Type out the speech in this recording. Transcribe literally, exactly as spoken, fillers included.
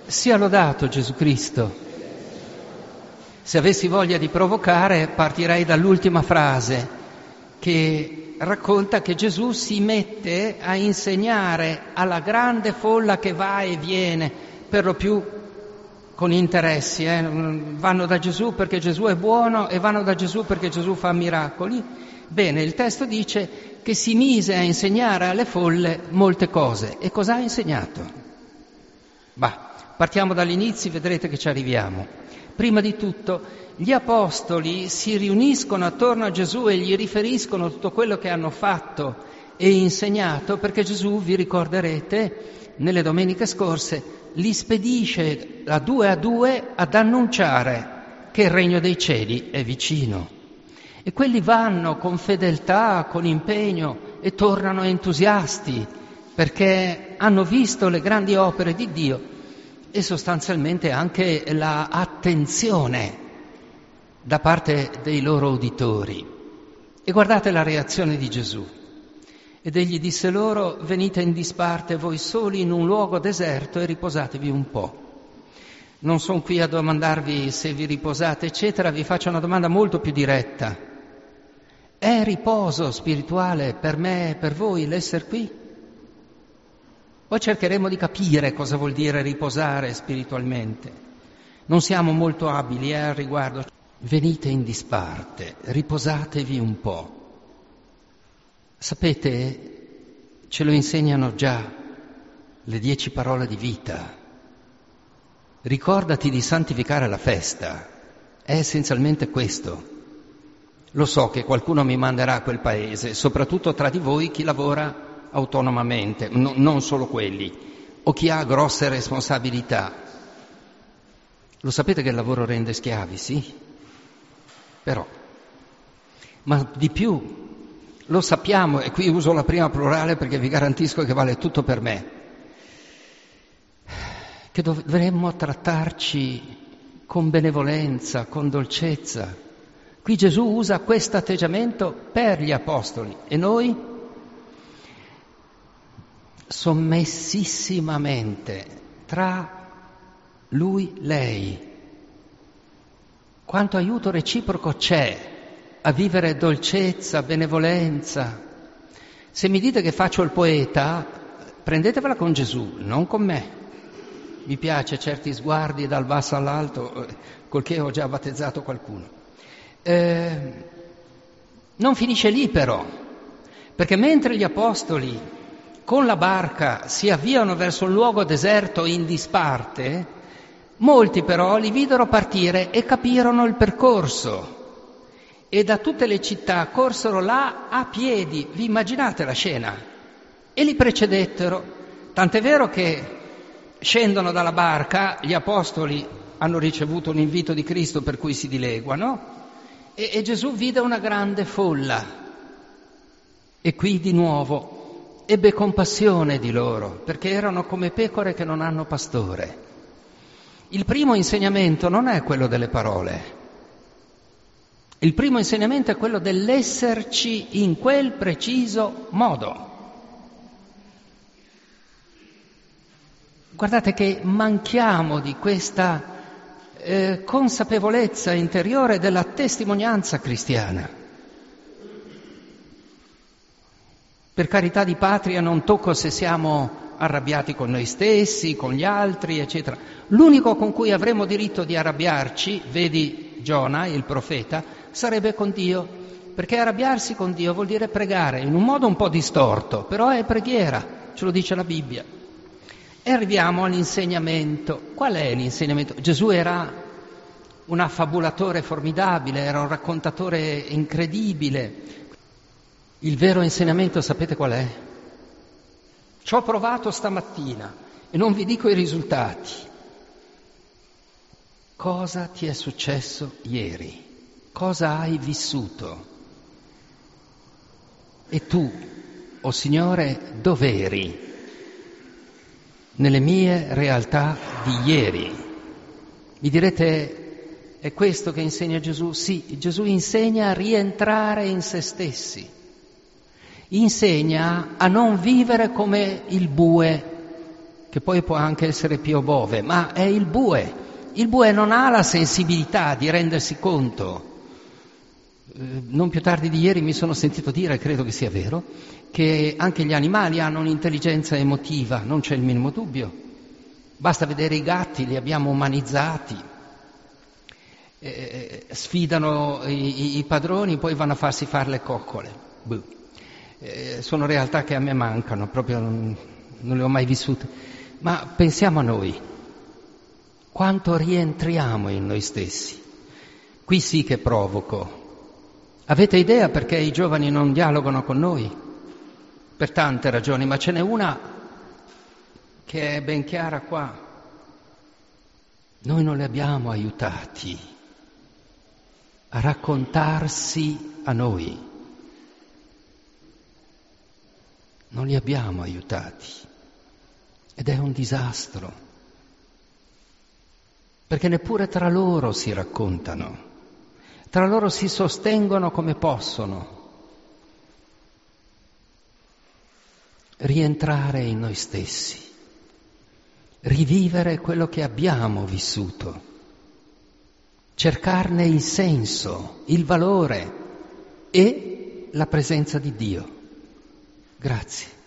Sia lodato Gesù Cristo. Se avessi voglia di provocare, partirei dall'ultima frase che racconta che Gesù si mette a insegnare alla grande folla che va e viene, per lo più con interessi, eh? Vanno da Gesù perché Gesù è buono e vanno da Gesù perché Gesù fa miracoli. Bene, il testo dice che si mise a insegnare alle folle molte cose. E cosa ha insegnato? Bah, partiamo dall'inizio, vedrete che ci arriviamo. Prima di tutto, gli apostoli si riuniscono attorno a Gesù e gli riferiscono tutto quello che hanno fatto e insegnato, perché Gesù, vi ricorderete, nelle domeniche scorse, li spedisce a due a due ad annunciare che il regno dei cieli è vicino. E quelli vanno con fedeltà, con impegno e tornano entusiasti perché hanno visto le grandi opere di Dio e sostanzialmente anche la attenzione da parte dei loro uditori. E guardate la reazione di Gesù. Ed egli disse loro: venite in disparte voi soli in un luogo deserto e riposatevi un po'. Non sono qui a domandarvi se vi riposate, eccetera, vi faccio una domanda molto più diretta. È riposo spirituale per me e per voi l'essere qui? Poi cercheremo di capire cosa vuol dire riposare spiritualmente. Non siamo molto abili eh, al riguardo. Venite in disparte, riposatevi un po'. Sapete, ce lo insegnano già le dieci parole di vita. Ricordati di santificare la festa. È essenzialmente questo. Lo so che qualcuno mi manderà a quel paese, soprattutto tra di voi chi lavora autonomamente, no, non solo quelli, o chi ha grosse responsabilità. Lo sapete che il lavoro rende schiavi, sì? Però, ma di più, lo sappiamo, e qui uso la prima plurale perché vi garantisco che vale tutto per me, che dovremmo trattarci con benevolenza, con dolcezza. Qui Gesù usa questo atteggiamento per gli apostoli e noi sommessissimamente tra lui e lei. Quanto aiuto reciproco c'è a vivere dolcezza, benevolenza. Se mi dite che faccio il poeta, prendetevela con Gesù, non con me. Mi piace certi sguardi dal basso all'alto, col che ho già battezzato qualcuno. Eh, non finisce lì però, perché mentre gli apostoli con la barca si avviano verso un luogo deserto in disparte, molti però li videro partire e capirono il percorso e da tutte le città corsero là a piedi. Vi immaginate la scena? E li precedettero, tant'è vero che scendono dalla barca, gli apostoli hanno ricevuto un invito di Cristo per cui si dileguano e, e Gesù vide una grande folla e qui di nuovo ebbe compassione di loro perché erano come pecore che non hanno pastore. Il primo insegnamento non è quello delle parole, il primo insegnamento è quello dell'esserci in quel preciso modo. Guardate che manchiamo di questa eh, consapevolezza interiore della testimonianza cristiana. Per carità di patria non tocco se siamo arrabbiati con noi stessi, con gli altri, eccetera. L'unico con cui avremo diritto di arrabbiarci, vedi Giona, il profeta, sarebbe con Dio, perché arrabbiarsi con Dio vuol dire pregare, in un modo un po' distorto, però è preghiera, ce lo dice la Bibbia. E arriviamo all'insegnamento. Qual è l'insegnamento? Gesù era un affabulatore formidabile, era un raccontatore incredibile. Il vero insegnamento sapete qual è? Ci ho provato stamattina e non vi dico i risultati. Cosa ti è successo ieri? Cosa hai vissuto? E tu, o oh Signore, dov'eri? Nelle mie realtà di ieri. Mi direte, è questo che insegna Gesù? Sì, Gesù insegna a rientrare in se stessi. Insegna a non vivere come il bue che poi può anche essere Pio Bove, ma è il bue. Il bue non ha la sensibilità di rendersi conto. Eh, non più tardi di ieri mi sono sentito dire, credo che sia vero, che anche gli animali hanno un'intelligenza emotiva, non c'è il minimo dubbio. Basta vedere i gatti, li abbiamo umanizzati, eh, sfidano i, i padroni, poi vanno a farsi fare le coccole. Buh. Eh, sono realtà che a me mancano, proprio non, non le ho mai vissute. Ma pensiamo a noi, quanto rientriamo in noi stessi. Qui sì che provoco. Avete idea perché i giovani non dialogano con noi? Per tante ragioni, ma ce n'è una che è ben chiara qua. Noi non li abbiamo aiutati a raccontarsi a noi. Non li abbiamo aiutati. Ed è un disastro. Perché neppure tra loro si raccontano. Tra loro si sostengono come possono. Rientrare in noi stessi, rivivere quello che abbiamo vissuto, cercarne il senso, il valore e la presenza di Dio. Grazie.